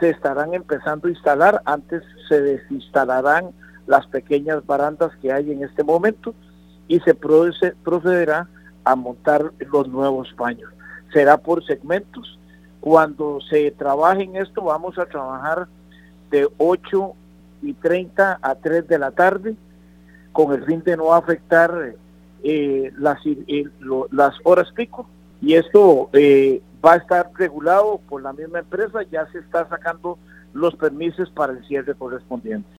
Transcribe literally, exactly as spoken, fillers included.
se estarán empezando a instalar. Antes se desinstalarán las pequeñas barandas que hay en este momento y se procederá a montar los nuevos paños. Será por segmentos. Cuando se trabaje en esto, vamos a trabajar de ocho y treinta a tres de la tarde, con el fin de no afectar eh, las, eh, lo, las horas pico, y esto eh, va a estar regulado por la misma empresa. Ya se está sacando los permisos para el cierre correspondiente.